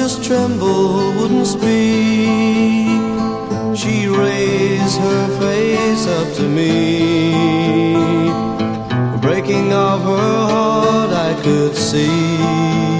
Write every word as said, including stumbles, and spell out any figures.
just tremble, wouldn't speak. She raised her face up to me. The breaking of her heart I could see.